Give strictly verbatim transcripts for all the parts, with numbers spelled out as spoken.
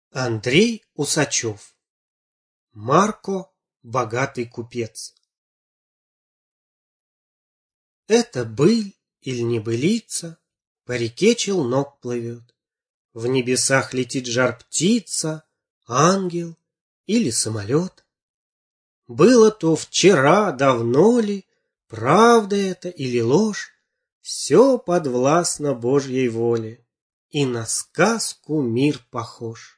Андрей Усачев. Марко – богатый купец. Это быль или небылица, по реке челнок плывет. В небесах летит жар-птица, ангел или самолет. Было то вчера, давно ли, правда это или ложь, все подвластно Божьей воле, и на сказку мир похож.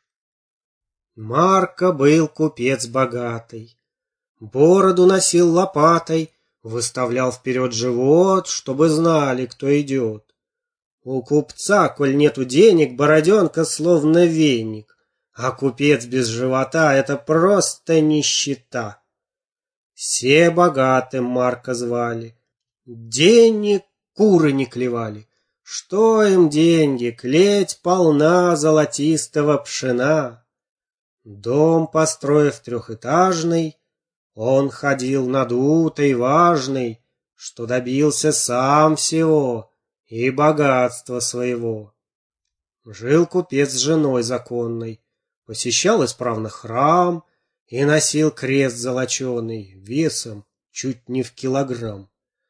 Марко был купец богатый, бороду носил лопатой, выставлял вперед живот, чтобы знали, кто идет. У купца, коль нету денег, бороденка словно веник, а купец без живота — это просто нищета. Все богатым Марка звали, денег куры не клевали. Что им деньги, клеть полна золотистого пшена. Дом, построив трехэтажный, он ходил надутый, важный, что добился сам всего и богатства своего. Жил купец с женой законной, посещал исправно храм и носил крест золоченый весом чуть не в килограмм.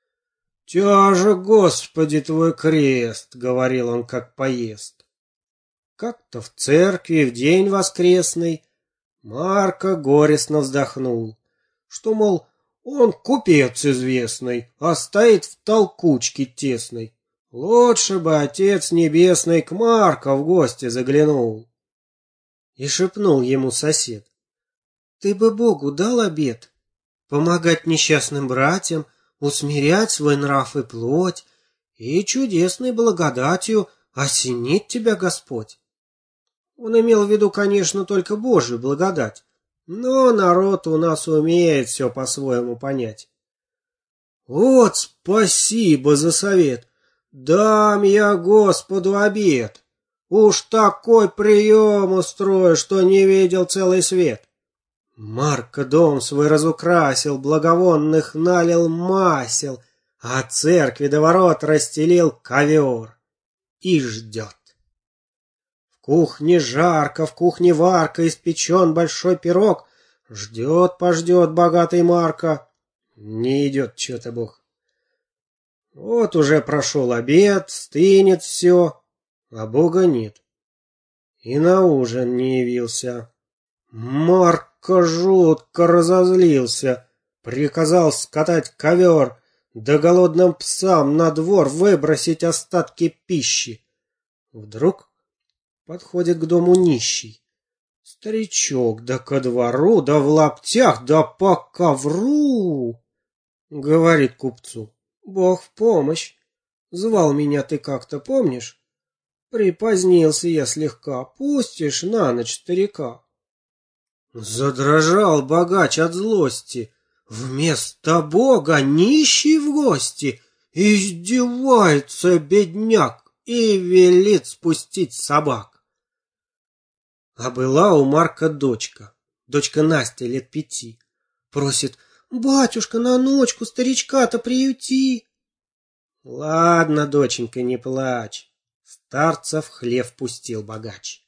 «Тяжек, Господи, твой крест!» — говорил он, как поест. Как-то в церкви в день воскресный Марко горестно вздохнул, что, мол, он купец известный, а стоит в толкучке тесной. Лучше бы Отец Небесный к Марко в гости заглянул. И шепнул ему сосед: «Ты бы Богу дал обет помогать несчастным братьям, усмирять свой нрав и плоть, и чудесной благодатью осенит тебя Господь». Он имел в виду, конечно, только Божью благодать, но народ у нас умеет все по-своему понять. «Вот спасибо за совет! Дам я Господу обет! Уж такой прием устрою, что не видел целый свет!» Марко дом свой разукрасил, благовонных налил масел, а церкви до ворот расстелил ковер и ждет. В кухне жарко, в кухне варка, испечен большой пирог. Ждет-пождет богатый Марко. Не идет чё-то Бог. Вот уже прошел обед, стынет все, а Бога нет. И на ужин не явился. Марко жутко разозлился, приказал скатать ковер, да голодным псам на двор выбросить остатки пищи. Вдруг подходит к дому нищий. Старичок, да ко двору, да в лаптях, да по ковру. Говорит купцу: «Бог в помощь. Звал меня ты как-то, помнишь? Припозднился я слегка, пустишь на ночь старика». Задрожал богач от злости. Вместо Бога нищий в гости. Издевается бедняк и велит спустить собак. А была у Марка дочка, дочка Настя лет пяти. Просит: «Батюшка, на ночку старичка-то приюти». «Ладно, доченька, не плачь», — старца в хлев пустил богач.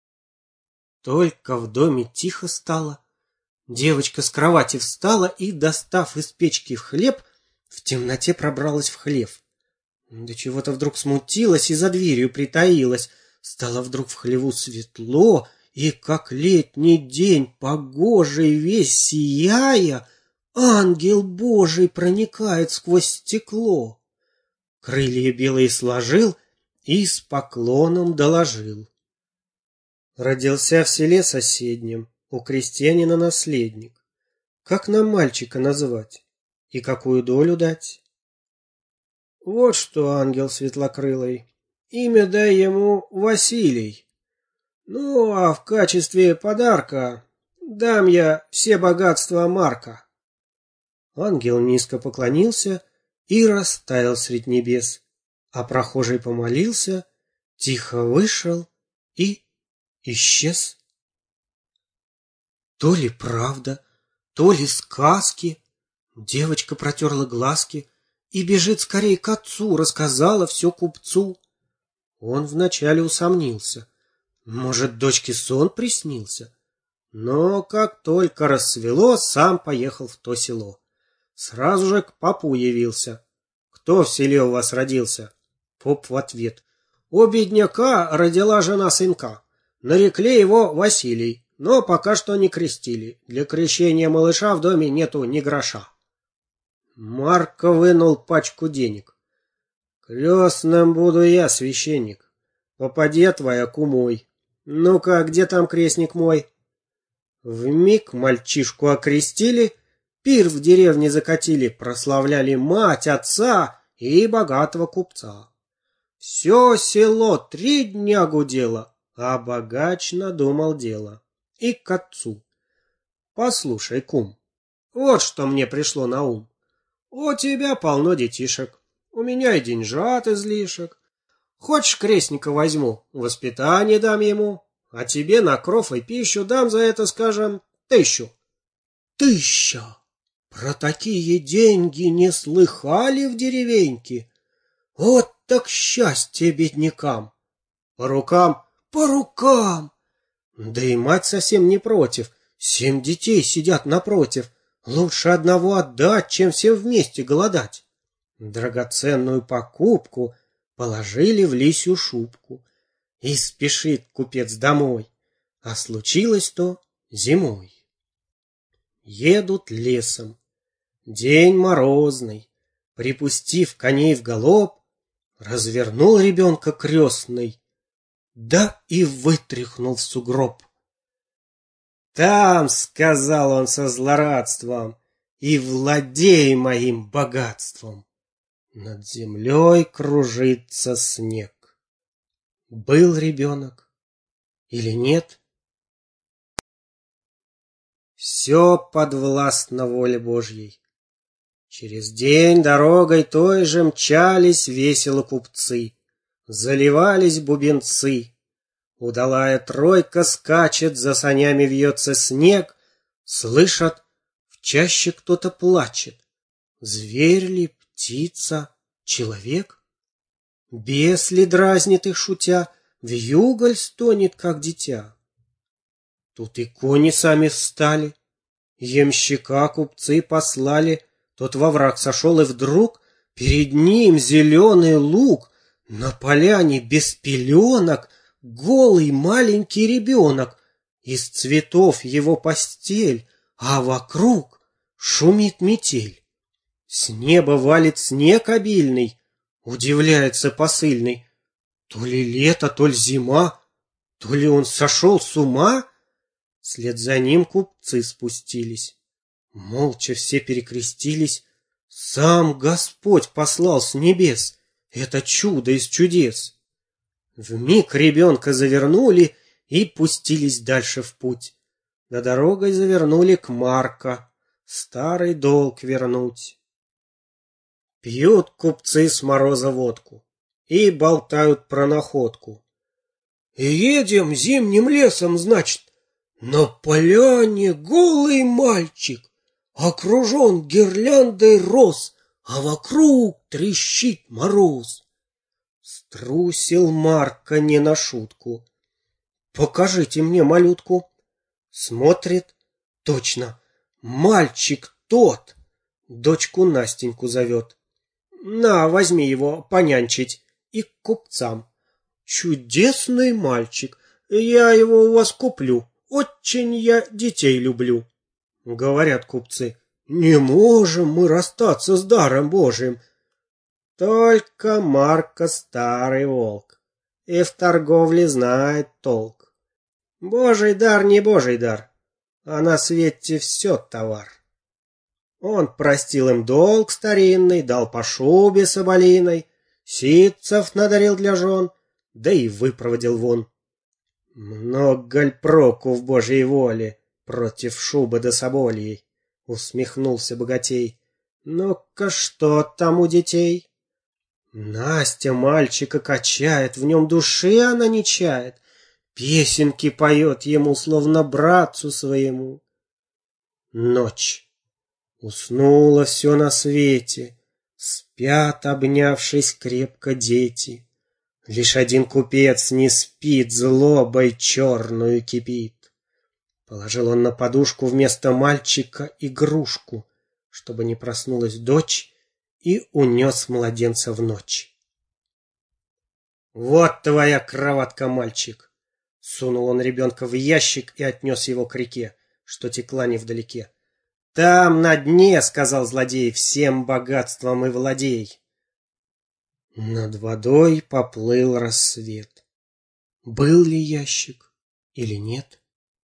Только в доме тихо стало. Девочка с кровати встала и, достав из печки хлеб, в темноте пробралась в хлев. Да чего-то вдруг смутилась и за дверью притаилась. Стало вдруг в хлеву светло, и, как летний день, погожий весь сияя, ангел Божий проникает сквозь стекло. Крылья белые сложил и с поклоном доложил: «Родился в селе соседнем у крестьянина наследник. Как нам мальчика назвать и какую долю дать?» «Вот что, ангел светлокрылый, имя дай ему Василий. Ну, а в качестве подарка дам я все богатства Марка». Ангел низко поклонился и растаял средь небес, а прохожий помолился, тихо вышел и исчез. То ли правда, то ли сказки. Девочка протерла глазки и бежит скорее к отцу, рассказала все купцу. Он вначале усомнился, Может, дочке сон приснился? Но как только рассвело, сам поехал в то село. Сразу же к попу явился. Кто в селе у вас родился? Поп в ответ: у бедняка родила жена сынка. Нарекли его Василий, но пока что не крестили. Для крещения малыша в доме нету ни гроша. Марко вынул пачку денег. Крестным буду я, священник. Попадья твоя кумой. Ну-ка, где там крестник мой? Вмиг мальчишку окрестили, пир в деревне закатили, прославляли мать, отца и богатого купца. Все село три дня гудело, а богач надумал дело. И к отцу: послушай, кум, вот что мне пришло на ум. У тебя полно детишек, у меня и деньжат излишек. Хочешь, крестника возьму, воспитание дам ему, а тебе на кров и пищу дам за это, скажем, тысячу. Тысяча! Про такие деньги не слыхали в деревеньке. Вот так счастье беднякам. По рукам, по рукам. Да и мать совсем не против. Семь детей сидят напротив. Лучше одного отдать, чем всем вместе голодать. Драгоценную покупку положили в лисью шубку. И спешит купец домой. А случилось то зимой. Едут лесом. День морозный. Припустив коней в галоп, развернул ребенка крестный, да и вытряхнул в сугроб. Там, сказал он со злорадством, и владей моим богатством. Над землей кружится снег. Был ребенок или нет? Все подвластно воле Божьей. Через день дорогой той же мчались весело купцы, заливались бубенцы. Удалая тройка скачет, за санями вьется снег. Слышат, в чаще кто-то плачет. Зверь ли, птица, человек? Бес ли дразнит их шутя, вьюголь стонет, как дитя. Тут и кони сами встали, ямщика купцы послали. Тот во враг сошел, и вдруг перед ним зеленый луг, на поляне без пеленок голый маленький ребенок, из цветов его постель, а вокруг шумит метель. С неба валит снег обильный, удивляется посыльный. То ли лето, то ли зима, то ли он сошел с ума? Вслед за ним купцы спустились. Молча все перекрестились. Сам Господь послал с небес это чудо из чудес. Вмиг ребенка завернули и пустились дальше в путь. Да дорогой завернули к Марко, старый долг вернуть. Пьют купцы с мороза водку и болтают про находку. И едем зимним лесом, значит, на поляне голый мальчик, окружен гирляндой роз, а вокруг трещит мороз. Струсил Марко не на шутку. Покажите мне малютку. Смотрит, точно, мальчик тот. Дочку Настеньку зовет. На, возьми его понянчить. И к купцам. Чудесный мальчик, я его у вас куплю. Очень я детей люблю. Говорят купцы: не можем мы расстаться с даром Божиим. Только Марко старый волк, и в торговле знает толк. Божий дар не божий дар, а на свете все товар. Он простил им долг старинный, дал по шубе соболиной, ситцев надарил для жен, да и выпроводил вон. Много ль проку в Божьей воле против шубы да собольей? Усмехнулся богатей. Ну-ка, что там у детей? Настя мальчика качает, в нем души она не чает, песенки поет ему, словно братцу своему. Ночь. Уснуло все на свете, спят, обнявшись крепко, дети. Лишь один купец не спит, злобой черную кипит. Положил он на подушку вместо мальчика игрушку, чтобы не проснулась дочь, и унес младенца в ночь. «Вот твоя кроватка, мальчик!» Сунул он ребенка в ящик и отнес его к реке, что текла невдалеке. «Там на дне, — сказал злодей, — всем богатством и владей». Над водой поплыл рассвет. Был ли ящик или нет?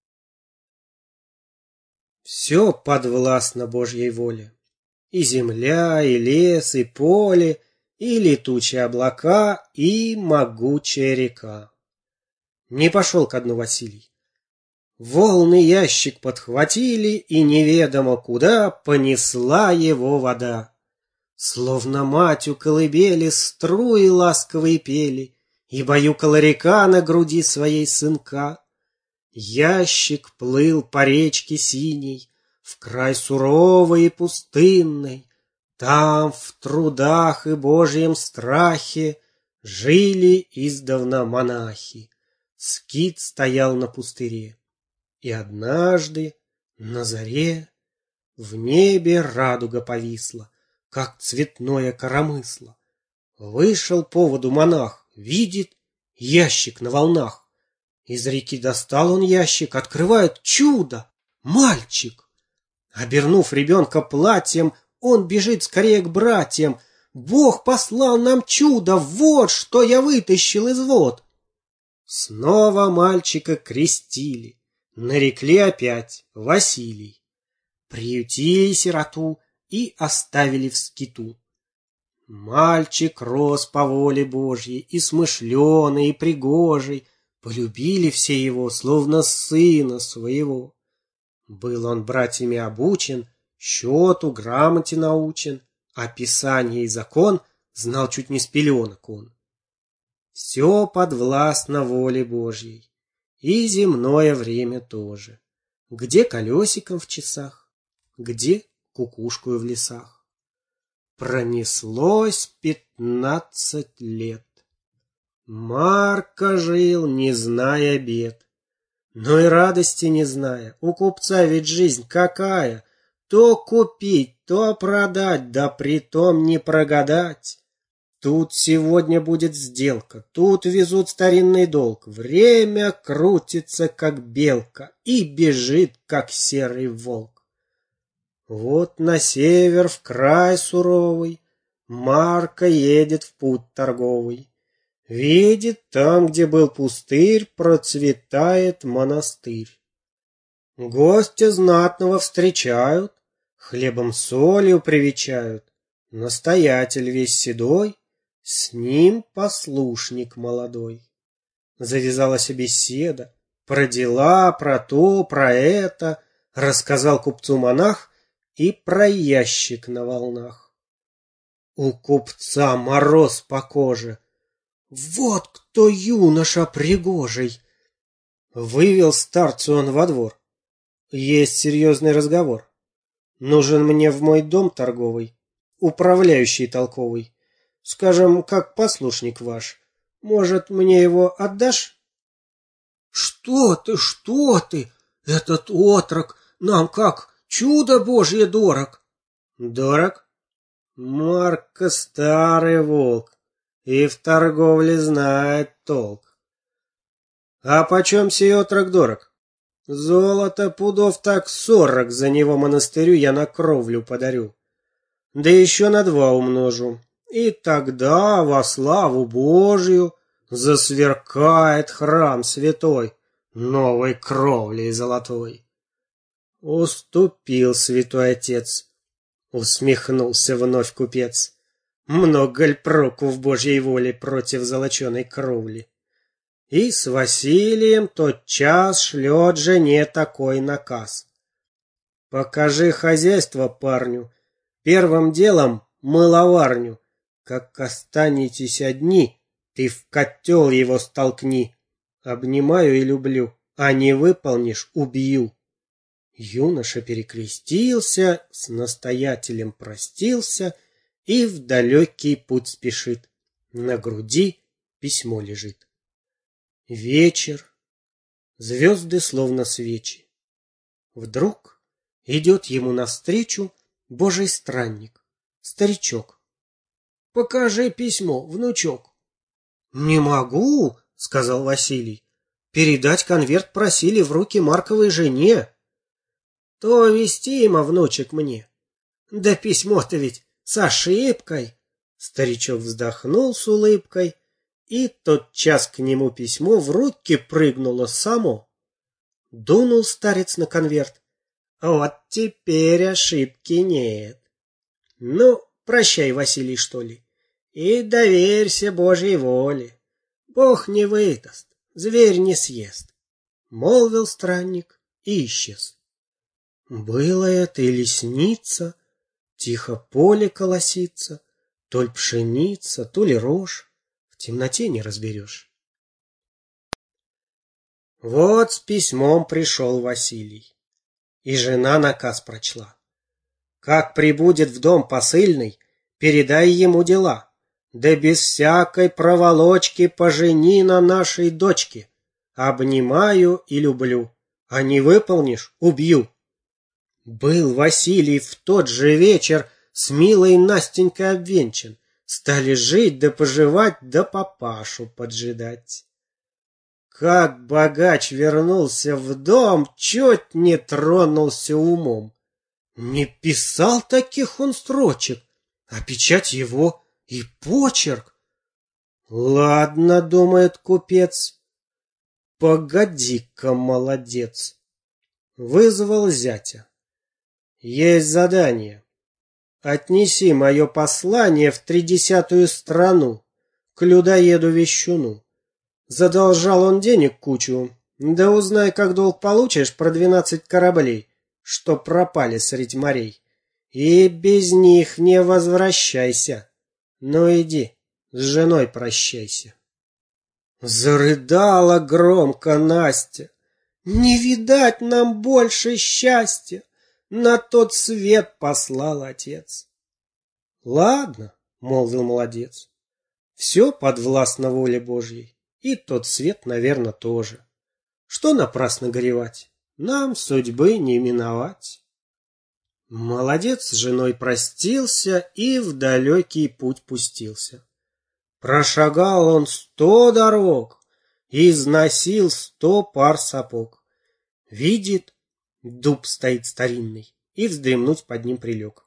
Все подвластно Божьей воле. И земля, и лес, и поле, и летучие облака, и могучая река. Не пошел ко дну Василий. Волны ящик подхватили, и неведомо куда понесла его вода. Словно мать у колыбели струи ласковые пели, и баюкала река на груди своей сынка. Ящик плыл по речке синей, в край суровой и пустынной. Там в трудах и Божьем страхе жили издавна монахи. Скит стоял на пустыре. И однажды на заре в небе радуга повисла, как цветное коромысло. Вышел по воду монах, видит ящик на волнах. Из реки достал он ящик, открывает чудо — мальчик. Обернув ребенка платьем, он бежит скорее к братьям. «Бог послал нам чудо, вот что я вытащил из вод!» Снова мальчика крестили, нарекли опять Василий. Приютили сироту и оставили в скиту. Мальчик рос по воле Божьей, и смышленый, и пригожий. Полюбили все его, словно сына своего. Был он братьями обучен, счету, грамоте научен, а писание и закон знал чуть не с пеленок он. Все подвластно воле Божьей, и земное время тоже. Где колесиком в часах, где кукушкою в лесах. Пронеслось пятнадцать лет. Марко жил, не зная бед, но и радости не зная. У купца ведь жизнь какая! То купить, то продать, да притом не прогадать. Тут сегодня будет сделка, тут везут старинный долг. Время крутится, как белка, и бежит, как серый волк. Вот на север, в край суровый, Марко едет в путь торговый. Видит, там, где был пустырь, процветает монастырь. Гостя знатного встречают, хлебом солью привечают. Настоятель весь седой, с ним послушник молодой. Завязалась беседа про дела, про то, про это. Рассказал купцу монах и про ящик на волнах. У купца мороз по коже. Вот кто юноша пригожий! Вывел старцу он во двор. Есть серьезный разговор. Нужен мне в мой дом торговый управляющий толковый. Скажем, как послушник ваш. Может, мне его отдашь? Что ты, что ты? Этот отрок нам как чудо Божье дорог. Дорог? Марко старый волк и в торговле знает толк. А почем сей отрок дорог? Золото пудов так сорок за него монастырю я на кровлю подарю. Да еще на два умножу. И тогда во славу Божью засверкает храм святой новой кровлей золотой. Уступил святой отец, усмехнулся вновь купец. Много ль проку в Божьей воле против золоченой кровли? И с Василием тотчас шлет жене такой наказ. Покажи хозяйство парню, первым делом мыловарню. Как останетесь одни, ты в котел его столкни. Обнимаю и люблю, а не выполнишь — убью. Юноша перекрестился, с настоятелем простился и в далекий путь спешит. На груди письмо лежит. Вечер, звезды словно свечи. Вдруг идет ему навстречу Божий странник, старичок. «Покажи письмо, внучок». «Не могу», — сказал Василий. «Передать конверт просили в руки Марковой жене». «То вести ему, внучек, мне». «Да письмо-то ведь с ошибкой». Старичок вздохнул с улыбкой, и тотчас к нему письмо в руки прыгнуло само. Дунул старец на конверт. «Вот теперь ошибки нет». «Ну, прощай, Василий, что ли, и доверься Божьей воле. Бог не выдаст, зверь не съест», — молвил странник и исчез. Было это или снится, тихо поле колосится, то ли пшеница, то ли рожь, в темноте не разберешь. Вот с письмом пришел Василий, и жена наказ прочла. Как прибудет в дом посыльный, передай ему дела, да без всякой проволочки пожени на нашей дочке. Обнимаю и люблю, а не выполнишь — убью. Был Василий в тот же вечер с милой Настенькой обвенчан. Стали жить да поживать, да папашу поджидать. Как богач вернулся в дом, чуть не тронулся умом. Не писал таких он строчек, а печать его и почерк. Ладно, думает купец, погоди-ка, молодец. Вызвал зятя. Есть задание. Отнеси мое послание в тридесятую страну, к людоеду-вещуну. Задолжал он денег кучу, да узнай, как долг получишь про двенадцать кораблей, что пропали средь морей. И без них не возвращайся. Ну иди, с женой прощайся. Зарыдала громко Настя. Не видать нам больше счастья, на тот свет послал отец. Ладно, молвил молодец, все подвластно воле Божьей, и тот свет, наверное, тоже. Что напрасно горевать, нам судьбы не миновать. Молодец с женой простился и в далекий путь пустился. Прошагал он сто дорог, износил сто пар сапог. Видит, дуб стоит старинный, и вздремнуть под ним прилег.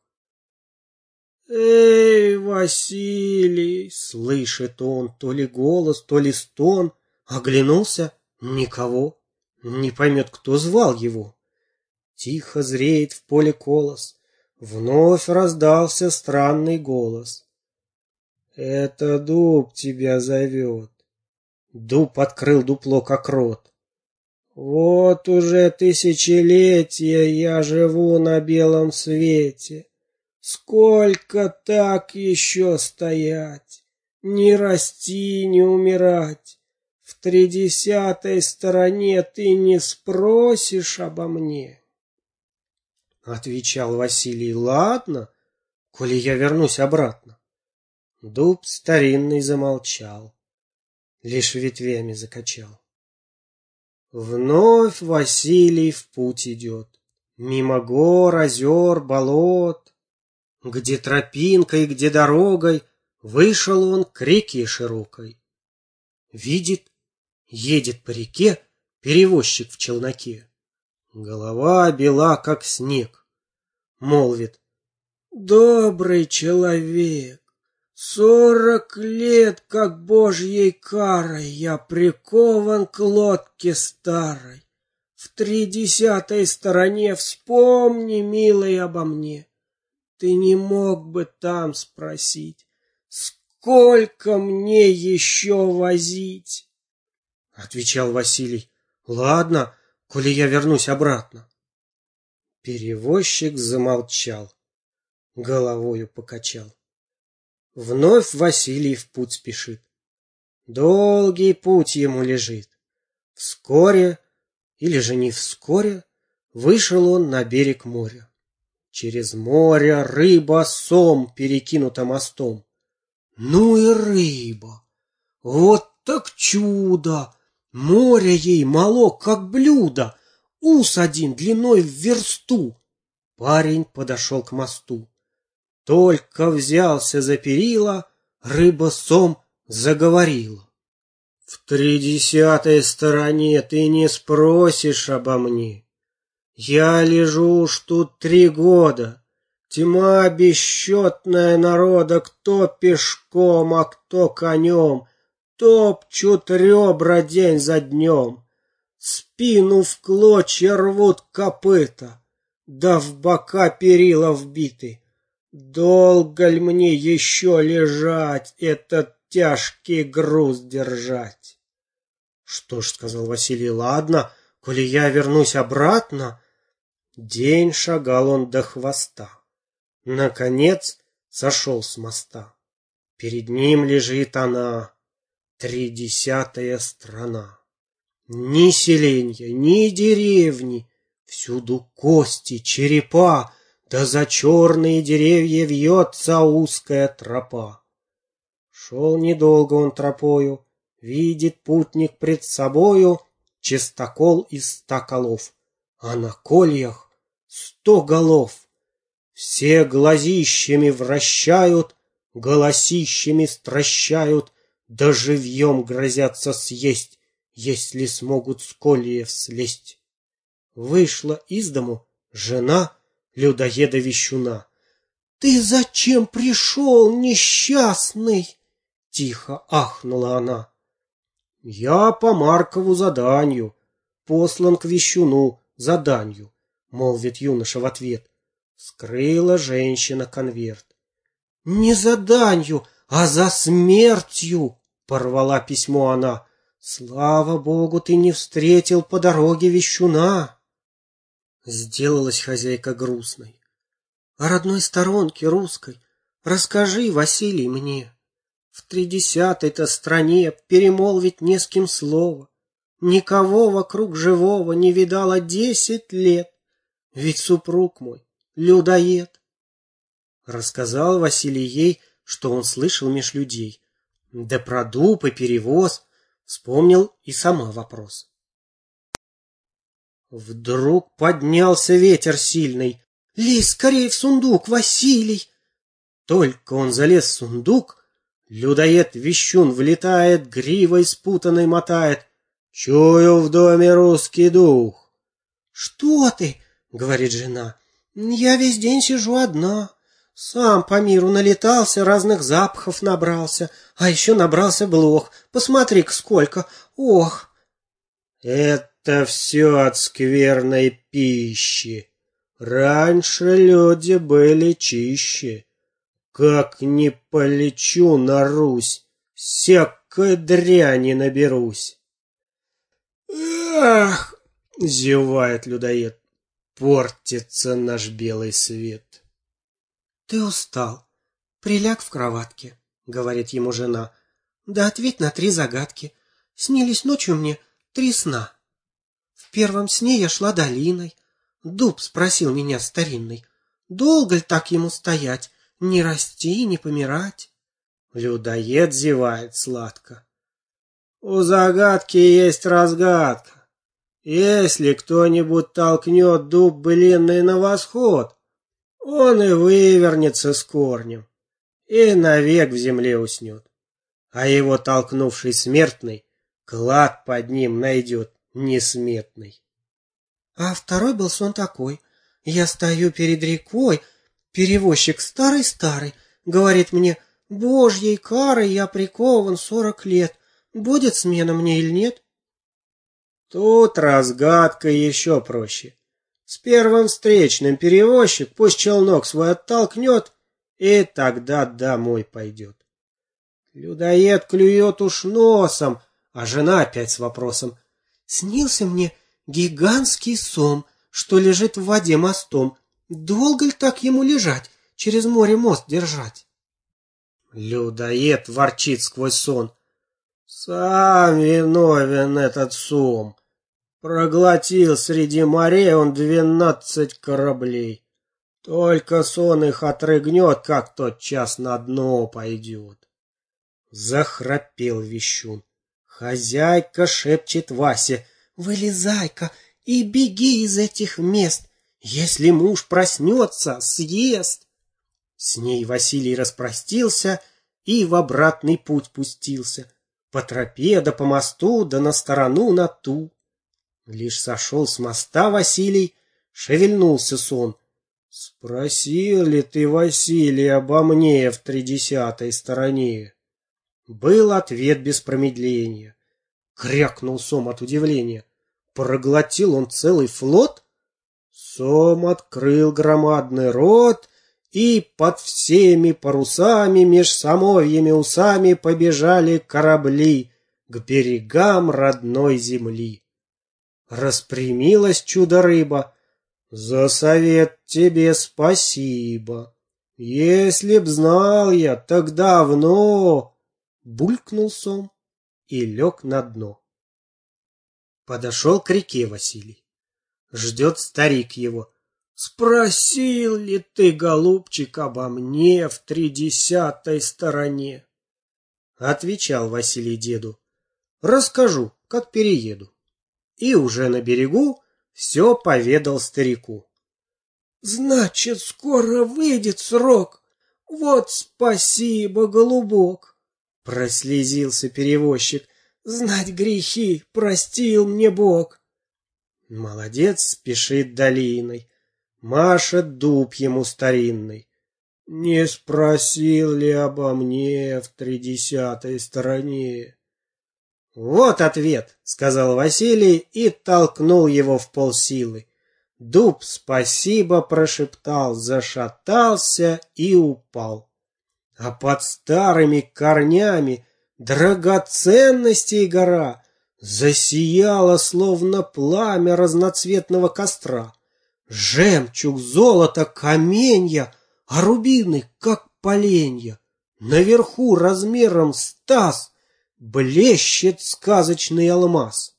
«Эй, Василий!» — слышит он то ли голос, то ли стон. Оглянулся — никого, не поймет, кто звал его. Тихо зреет в поле колос, вновь раздался странный голос. «Это дуб тебя зовет». Дуб открыл дупло, как рот. «Вот уже тысячелетия я живу на белом свете. Сколько так еще стоять, не расти, не умирать? В тридесятой стороне ты не спросишь обо мне?» Отвечал Василий: «Ладно, коли я вернусь обратно». Дуб старинный замолчал, лишь ветвями закачал. Вновь Василий в путь идет, мимо гор, озер, болот. Где тропинкой, где дорогой, вышел он к реке широкой. Видит, едет по реке перевозчик в челноке. Голова бела, как снег. Молвит: «Добрый человек, сорок лет, как Божьей карой, я прикован к лодке старой. В тридесятой стороне вспомни, милый, обо мне. Ты не мог бы там спросить, сколько мне еще возить?» Отвечал Василий: «Ладно, коли я вернусь обратно». Перевозчик замолчал, головою покачал. Вновь Василий в путь спешит. Долгий путь ему лежит. Вскоре, или же не вскоре, вышел он на берег моря. Через море рыба сом перекинута мостом. Ну и рыба! Вот так чудо! Море ей мало, как блюдо, ус один длиной в версту. Парень подошел к мосту. Только взялся за перила, рыба-сом заговорила. В тридесятой стороне ты не спросишь обо мне. Я лежу уж тут три года. Тьма бесчетная народа, кто пешком, а кто конем. Топчут ребра день за днем. Спину в клочья рвут копыта, да в бока перила вбиты. Долго ль мне еще лежать, этот тяжкий груз держать? Что ж, сказал Василий, ладно, коли я вернусь обратно. День шагал он до хвоста. Наконец сошел с моста. Перед ним лежит она, тридесятая страна. Ни селенья, ни деревни, всюду кости, черепа, да за черные деревья вьется узкая тропа. Шел недолго он тропою, видит путник пред собою чистокол из ста колов, а на кольях сто голов. Все глазищами вращают, голосищами стращают, да живьем грозятся съесть, если смогут с кольев слезть. Вышла из дому жена людоеда-вещуна. «Ты зачем пришел, несчастный?» — тихо ахнула она. «Я по Маркову заданию, послан к вещуну заданью», — молвит юноша в ответ. Скрыла женщина конверт. «Не заданью, а за смертью!» — порвала письмо она. «Слава Богу, ты не встретил по дороге вещуна!» Сделалась хозяйка грустной. «О родной сторонке русской расскажи, Василий, мне. В тридесятой-то стране перемолвить не с кем слова. Никого вокруг живого не видала десять лет. Ведь супруг мой людоед». Рассказал Василий ей, что он слышал меж людей. Да про дуб и перевоз вспомнил и сама вопрос. Вдруг поднялся ветер сильный. «Лезь скорее в сундук, Василий!» Только он залез в сундук, людоед-вещун влетает, гривой спутанной мотает. «Чую в доме русский дух». «Что ты?» — говорит жена. «Я весь день сижу одна. Сам по миру налетался, разных запахов набрался, а еще набрался блох. Посмотри-ка сколько! Ох!» «Это все от скверной пищи. Раньше люди были чище. Как не полечу на Русь, всякой дряни наберусь». «Ах!» — зевает людоед. «Портится наш белый свет». «Ты устал. Приляг в кроватке», — говорит ему жена. «Да ответь на три загадки. Снились ночью мне три сна. В первом сне я шла долиной. Дуб спросил меня старинный, долго ли так ему стоять, не расти, не помирать?» Людоед зевает сладко. «У загадки есть разгадка. Если кто-нибудь толкнет дуб былинный на восход, он и вывернется с корнем, и навек в земле уснет. А его толкнувший смертный клад под ним найдет несметный». А второй был сон такой. Я стою перед рекой, перевозчик старый-старый говорит мне: «Божьей карой я прикован сорок лет. Будет смена мне или нет?» Тут разгадка еще проще. С первым встречным перевозчик пусть челнок свой оттолкнет, и тогда домой пойдет. Людоед клюет уж носом, а жена опять с вопросом. «Снился мне гигантский сом, что лежит в воде мостом. Долго ли так ему лежать, через море мост держать?» Людоед ворчит сквозь сон. «Сам виновен этот сом. Проглотил среди морей он двенадцать кораблей. Только сон их отрыгнет, как тот час на дно пойдет». Захрапел Вещун. Хозяйка шепчет Васе: «Вылезай-ка и беги из этих мест, если муж проснется, съест». С ней Василий распростился и в обратный путь пустился, по тропе да по мосту да на сторону на ту. Лишь сошел с моста Василий, шевельнулся сон. «Спросил ли ты, Василий, обо мне в тридесятой стороне?» Был ответ без промедления. Крякнул Сом от удивления. Проглотил он целый флот? Сом открыл громадный рот, и под всеми парусами меж самовьими усами побежали корабли к берегам родной земли. Распрямилась чудо-рыба. «За совет тебе спасибо. Если б знал я, так давно...» Булькнул Сом и лег на дно. Подошел к реке Василий. Ждет старик его. «Спросил ли ты, голубчик, обо мне в тридесятой стороне?» Отвечал Василий деду: «Расскажу, как перееду». И уже на берегу все поведал старику. «Значит, скоро выйдет срок. Вот спасибо, голубок!» Прослезился перевозчик. «Знать грехи простил мне Бог». Молодец спешит долиной, машет дуб ему старинный. «Не спросил ли обо мне в тридесятой стороне?» «Вот ответ», — сказал Василий и толкнул его в полсилы. Дуб спасибо прошептал, зашатался и упал. А под старыми корнями драгоценностей гора засияла, словно пламя разноцветного костра. Жемчуг, золото, каменья, а рубины, как поленья. Наверху размером с таз блещет сказочный алмаз.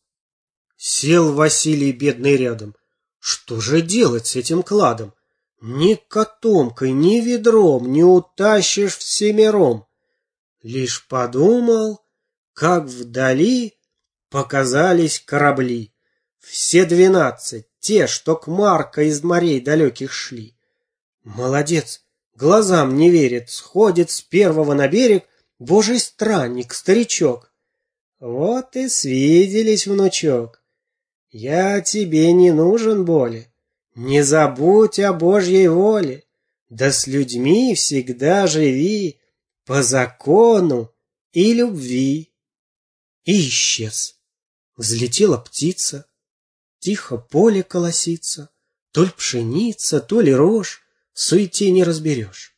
Сел Василий бедный рядом. Что же делать с этим кладом? Ни котомкой, ни ведром не утащишь всемиром. Лишь подумал, как вдали показались корабли. Все двенадцать, те, что к Марка из морей далеких шли. Молодец, глазам не верит, сходит с первого на берег божий странник, старичок. Вот и свиделись, внучок. Я тебе не нужен более. Не забудь о Божьей воле, да с людьми всегда живи по закону и любви. И исчез. Взлетела птица, тихо поле колосится, то ли пшеница, то ли рожь, в суете не разберешь.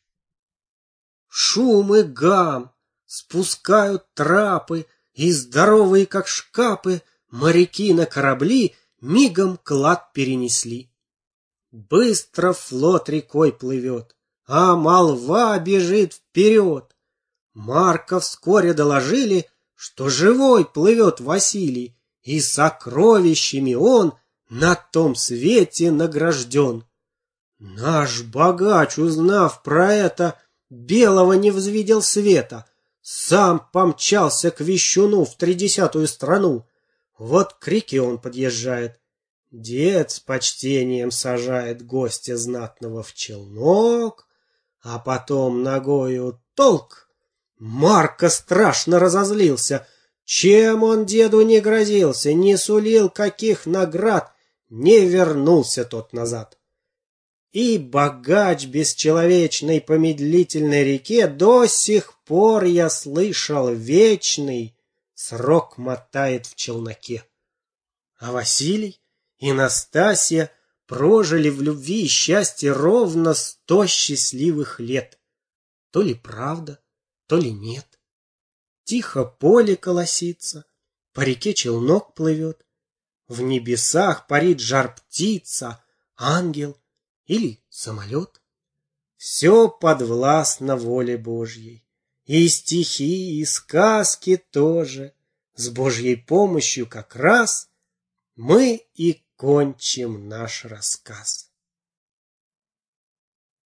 Шум и гам, спускают трапы, и здоровые, как шкапы, моряки на корабли мигом клад перенесли. Быстро флот рекой плывет, а молва бежит вперед. Марка вскоре доложили, что живой плывет Василий, и сокровищами он на том свете награжден. Наш богач, узнав про это, белого не взвидел света, сам помчался к Вещуну в тридесятую страну. Вот к реке он подъезжает. Дед с почтением сажает гостя знатного в челнок, а потом ногою толк. Марко страшно разозлился. Чем он деду не грозился, не сулил каких наград, не вернулся тот назад. И богач бесчеловечной по медлительной реке до сих пор, я слышал, вечный срок мотает в челноке. А Василий и Настасья прожили в любви и счастье ровно сто счастливых лет. То ли правда, то ли нет. Тихо поле колосится, по реке челнок плывет. В небесах парит жар-птица, ангел или самолет. Все подвластно воле Божьей. И стихи, и сказки тоже. С Божьей помощью как раз мы и кончим наш рассказ.